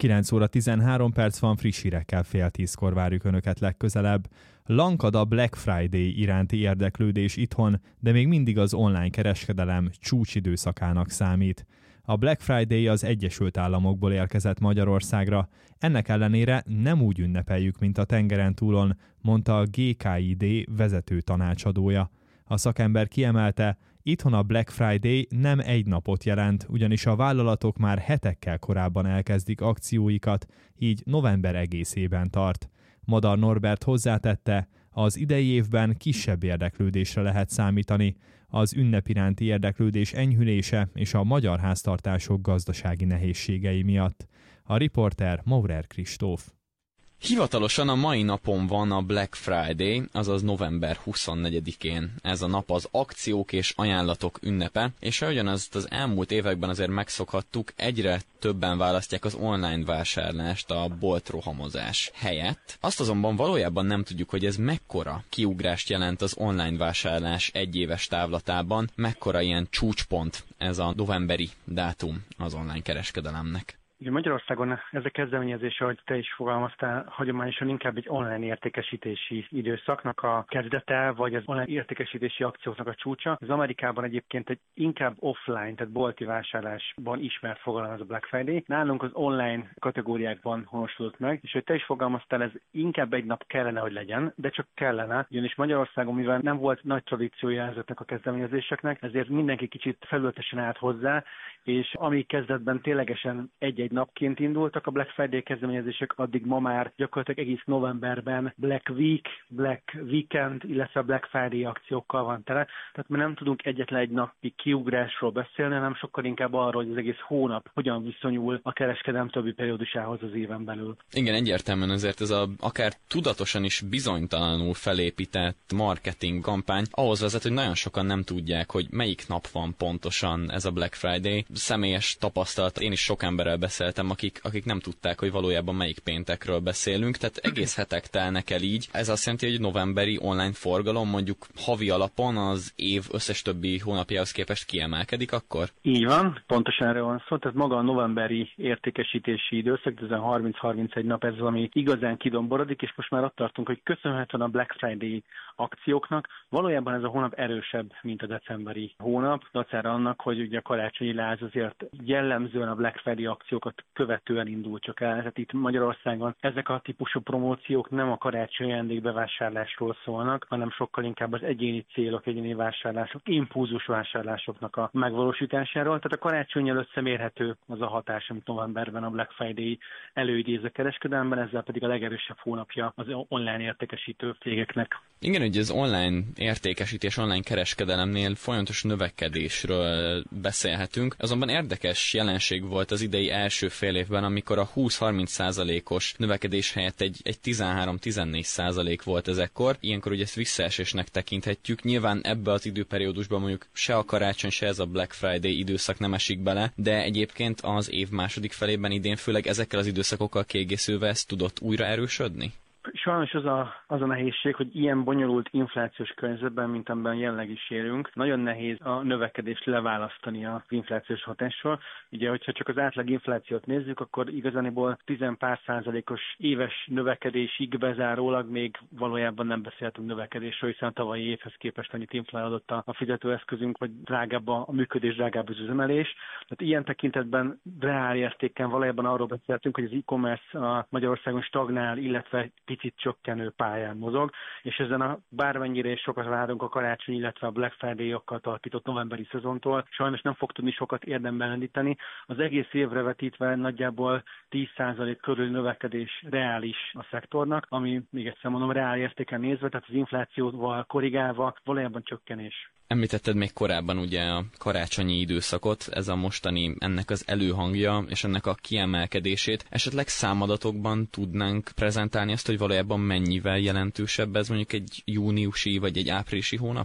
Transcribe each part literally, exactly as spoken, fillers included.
kilenc óra tizenhárom perc van, friss hírekkel fél tízkor várjuk Önöket legközelebb. Lankad a Black Friday iránti érdeklődés itthon, de még mindig az online kereskedelem csúcsidőszakának számít. A Black Friday az Egyesült Államokból érkezett Magyarországra, ennek ellenére nem úgy ünnepeljük, mint a tengeren túlon, mondta a gé ká i dé vezető tanácsadója. A szakember kiemelte, itthon a Black Friday nem egy napot jelent, ugyanis a vállalatok már hetekkel korábban elkezdik akcióikat, így november egészében tart. Madar Norbert hozzátette, az idei évben kisebb érdeklődésre lehet számítani, az ünnep iránti érdeklődés enyhülése és a magyar háztartások gazdasági nehézségei miatt. A riporter Maurer Kristóf. Hivatalosan a mai napon van a Black Friday, azaz november huszonnegyedikén. Ez a nap az akciók és ajánlatok ünnepe, és ahogyan azt az elmúlt években azért megszokhattuk, egyre többen választják az online vásárlást a boltrohamozás helyett. Azt azonban valójában nem tudjuk, hogy ez mekkora kiugrást jelent az online vásárlás egyéves távlatában, mekkora ilyen csúcspont ez a novemberi dátum az online kereskedelemnek. Magyarországon ez a kezdeményezés, ahogy te is fogalmaztál, hagyományosan inkább egy online értékesítési időszaknak a kezdete, vagy az online értékesítési akcióknak a csúcsa. Az Amerikában egyébként egy inkább offline, tehát bolti vásárlásban ismert fogalom ez a Black Friday. Nálunk az online kategóriákban honosodott meg, és hogy te is fogalmaztál, ez inkább egy nap kellene, hogy legyen, de csak kellene, ugyanis Magyarországon, mivel nem volt nagy tradíciója ezeknek a kezdeményezéseknek, ezért mindenki kicsit felületesen állt hozzá, és ami kezdetben ténylegesen egy-egy napként indultak a Black Friday kezdeményezések, addig ma már gyakorlatilag egész novemberben Black Week, Black Weekend, illetve Black Friday akciókkal van tele. Tehát mi nem tudunk egyetlen egy napi kiugrásról beszélni, hanem sokkal inkább arról, hogy az egész hónap hogyan viszonyul a kereskedelem többi periódusához az éven belül. Igen, egyértelműen azért ez a akár tudatosan is bizonytalanul felépített marketing kampány ahhoz vezet, hogy nagyon sokan nem tudják, hogy melyik nap van pontosan ez a Black Friday. Személyes tapasztalat, én is sok emberrel beszéltem, akik, akik nem tudták, hogy valójában melyik péntekről beszélünk, tehát egész hetek telnek el így. Ez azt jelenti, hogy novemberi online forgalom mondjuk havi alapon az év összes többi hónapjához képest kiemelkedik akkor? Így van, pontosan erről van szó, tehát maga a novemberi értékesítési időszak, ez a harminc-harmincegy nap, ez ami igazán kidomborodik, és most már ott tartunk, hogy köszönhetően a Black Friday akcióknak valójában ez a hónap erősebb, mint a decemberi hónap, dacára annak, hogy ugye a karácsonyi láz azért jellemzően a Black Friday akciókat követően indul csak el. Tehát itt Magyarországon ezek a típusú promóciók nem a karácsonyi ajándékbevásárlásról szólnak, hanem sokkal inkább az egyéni célok, egyéni vásárlások, impulzus vásárlásoknak a megvalósításáról. Tehát a karácsonnyal összemérhető az a hatás, amit novemberben a Black Friday előidéz a kereskedelemben, ezzel pedig a legerősebb hónapja az online értékesítő cégeknek. Igen, hogy az online értékesítés, online kereskedelemnél folyamatos növekedésről beszélhetünk, azonban érdekes jelenség volt az idei első fél évben, amikor a húsz-harminc százalékos növekedés helyett egy, egy tizenhárom-tizennégy százalék volt ez ekkor. Ilyenkor ugye ezt visszaesésnek tekinthetjük. Nyilván ebbe az időperiódusban mondjuk se a karácsony, se ez a Black Friday időszak nem esik bele, de egyébként az év második felében idén főleg ezekkel az időszakokkal kiegészülve ez tudott újra erősödni? Sajnos az a, az a nehézség, hogy ilyen bonyolult inflációs környezetben, mint amiben jelenleg is élünk, nagyon nehéz a növekedést leválasztani az inflációs hatásról. Ugye, hogyha csak az átlag inflációt nézzük, akkor igazániból tizenpár százalékos éves növekedésig bezárólag még valójában nem beszélhetünk növekedésről, hiszen a tavalyi évhez képest annyit inflálódott a fizetőeszközünk, vagy drágább a, a működés, drágább az üzemelés. Tehát ilyen tekintetben reál értéken valójában arról beszéltünk, hogy az e-commerce a Magyarországon stagnál, illetve picit csökkenő pályán mozog, és ezen a bármennyire is sokat várunk a karácsony, illetve a Black Friday-okkal talpított novemberi szezontól, sajnos nem fog tudni sokat érdemben lendíteni. Az egész évre vetítve nagyjából tíz százalék körül növekedés reális a szektornak, ami még egyszer mondom, reál értéken nézve, tehát az inflációval korrigálva valójában csökkenés. Említetted még korábban ugye a karácsonyi időszakot, ez a mostani ennek az előhangja és ennek a kiemelkedését. Esetleg számadatokban tudnánk prezentálni azt, hogy valójában mennyivel jelentősebb ez mondjuk egy júniusi vagy egy áprilisi hónapnál?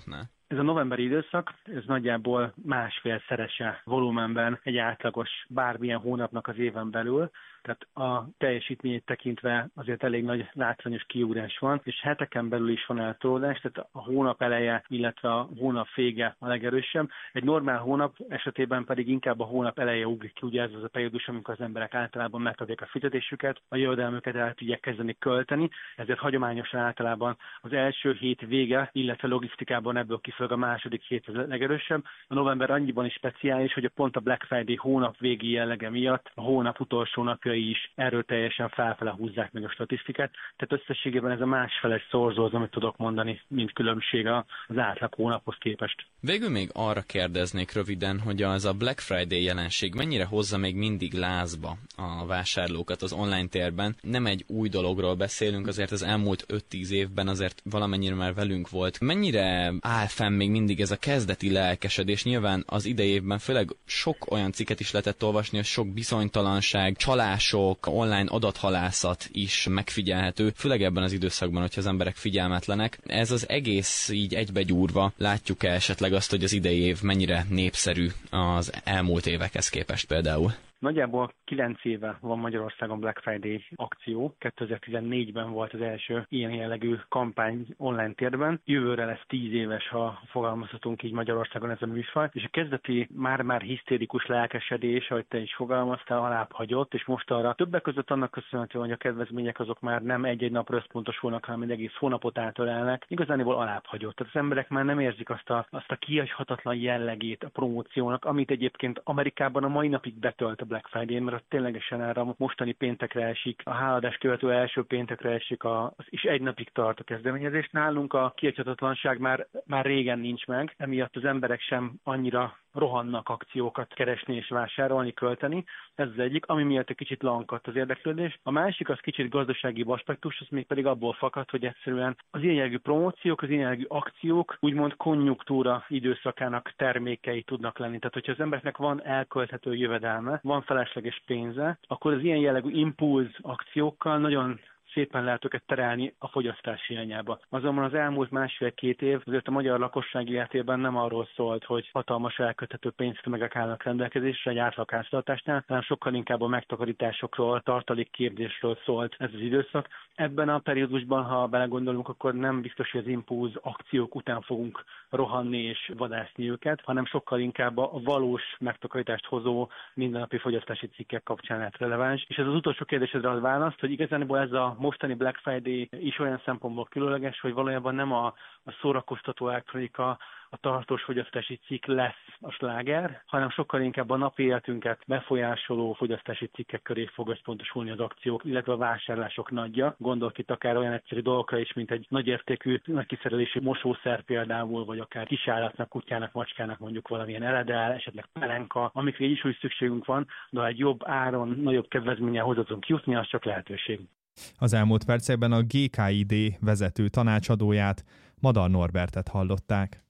Ez a novemberi időszak, ez nagyjából másfélszerese volumenben egy átlagos bármilyen hónapnak az éven belül, tehát a teljesítményét tekintve azért elég nagy látványos kiugrás van, és heteken belül is van eltolódás, tehát a hónap eleje, illetve a hónap vége a legerősebb. Egy normál hónap esetében pedig inkább a hónap eleje ugrik ki, ugye ez az a periódus, amikor az emberek általában megkapják a fizetésüket, a jövedelmüket el tudják kezdeni költeni, ezért hagyományosan általában az első hét vége, illetve logisztikában ebből kifolyólag a második hét az legerősebb. A november annyiban is speciális, hogy a pont a Black Friday hónap végi jellege miatt a hónap utolsó napjai is erről teljesen felfele húzzák meg a statisztikát. Tehát összességében ez a másfeles szorzó az, amit tudok mondani, mint különbség az átlag hónaphoz képest. Végül még arra kérdeznék röviden, hogy az a Black Friday jelenség mennyire hozza még mindig lázba a vásárlókat az online térben. Nem egy új dologról beszélünk, azért az elmúlt öt-tíz évben azért valamennyire már velünk volt. Mennyire áll fenn még mindig ez a kezdeti lelkesedés? Nyilván az idei évben főleg sok olyan cikket is lehetett olvasni, hogy sok bizonytalanság, csalások, online adathalászat is megfigyelhető, főleg ebben az időszakban, hogyha az emberek figyelmetlenek. Ez az egész így egybegyúrva, látjuk-e esetleg azt, hogy az idei év mennyire népszerű az elmúlt évekhez képest például? Nagyjából kilenc éve van Magyarországon Black Friday akció. kétezer-tizennégyben volt az első ilyen jellegű kampány online térben. Jövőre lesz tíz éves, ha fogalmazhatunk így Magyarországon ez a műfaj. És a kezdeti már-már hisztérikus lelkesedés, ahogy te is fogalmaztál, alább hagyott, és most arra többek között annak köszönhetően, hogy a kedvezmények azok már nem egy-egy napra összpontosulnak, hanem egy egész hónapot átölelnek, igazániból alább hagyott. Tehát az emberek már nem érzik azt a, azt a kihagyhatatlan jellegét a promóciónak, amit egyébként Amerikában a mai napig betölt Black Friday, mert az ténylegesen erre a mostani péntekre esik, a háladás követő első péntekre esik, a, és egy napig tart a kezdeményezés. Nálunk a kihagyhatatlanság már, már régen nincs meg, emiatt az emberek sem annyira rohannak akciókat keresni és vásárolni, költeni. Ez az egyik, ami miatt egy kicsit lankadt az érdeklődés. A másik az kicsit gazdasági aspektus, az még pedig abból fakad, hogy egyszerűen az ilyen jellegű promóciók, az ilyen jellegű akciók úgymond konjunktúra időszakának termékei tudnak lenni. Tehát, hogyha az embereknek van elkölthető jövedelme, van felesleges pénze, akkor az ilyen jellegű impulz akciókkal nagyon szépen lehet őket terelni a fogyasztás irányába. Azonban az elmúlt másfél-két év azért a magyar lakosság életében nem arról szólt, hogy hatalmas elköthető pénztömegek állnak rendelkezésre egy átlagháztartásnál, hanem sokkal inkább a megtakarításokról, tartalékképzésről szólt ez az időszak. Ebben a periódusban, ha belegondolunk, akkor nem biztos, hogy az impulz akciók után fogunk rohanni és vadászni őket, hanem sokkal inkább a valós megtakarítást hozó mindennapi fogyasztási cikkek kapcsán lehet releváns. És ez az utolsó kérdésedre ad választ, hogy igazából ez a mostani Black Friday is olyan szempontból különleges, hogy valójában nem a, a szórakoztató elektronika, a tartós fogyasztási cikk lesz a sláger, hanem sokkal inkább a napi életünket befolyásoló fogyasztási cikkek köré fog összpontosulni az akciók, illetve a vásárlások nagyja. Gondolok itt akár olyan egyszerű dolgokra is, mint egy nagyértékű, nagy kiszerelésű mosószer például, vagy akár kisállatnak, kutyának, macskának mondjuk valamilyen eledel, esetleg pelenka, amikre így is úgy szükségünk van, de ha egy jobb áron, nagyobb kedvezménnyel hozzá tudunk jutni, az csak lehetőség. Az elmúlt percekben a gé ká i dé vezető tanácsadóját, Madar Norbertet hallották.